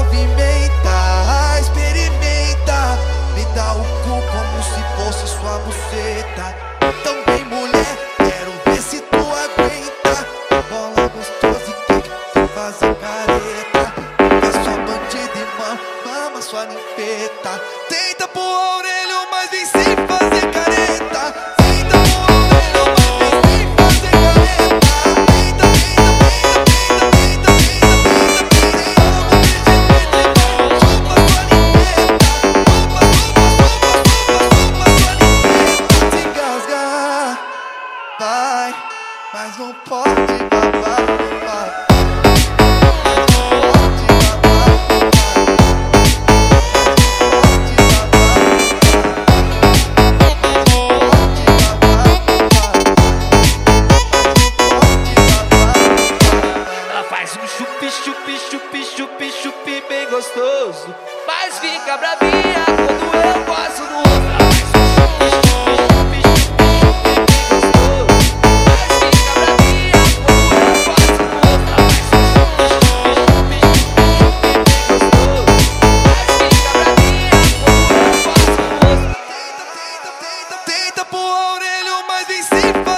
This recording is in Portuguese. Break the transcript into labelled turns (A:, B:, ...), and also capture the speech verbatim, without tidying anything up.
A: movimenta, experimenta, me dá o cu como se fosse sua buceta. Então vem mulher, quero ver se tu aguenta. Bola gostosa e quer sem fazer careta. Pega sua bandida e mama, mama sua ninfeta. Tenta pro orelho, mas vem sem fazer careta. Tenta pro orelho, mas vem sem fazer careta. Tenta, tenta, tenta, tenta, tenta, tenta, tenta, tenta, tenta, tenta, tenta, chupa, chupa, chupa, chupa, chupa sua ninfeta. Se engasgar, vai, mas não pode babar, vai. Chupi, chupi, chupi, chupi, chupi bem gostoso, mas fica bravinha quando eu passo no rosto. Ela faz um chupi, chupi, chupi, chupi bem gostoso, mas fica bravinha quando eu passo no rosto. Ela faz um chupi, chupi, chupi bem gostoso, mas fica bravinha quando eu passo no rosto. Tenta, tenta, tenta, tenta pro orelho, mas vem sem